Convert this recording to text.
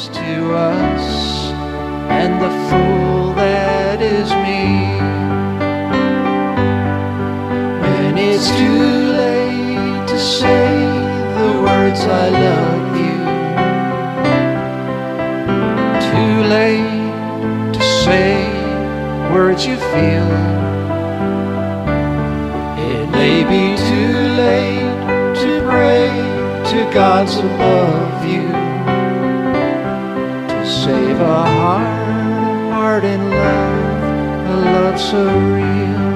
is to us and the fool that is me. When it's too late to say the words I love you, too late to say words you feel, it may be too late to pray to gods above you, to save a heart in love, a love so real.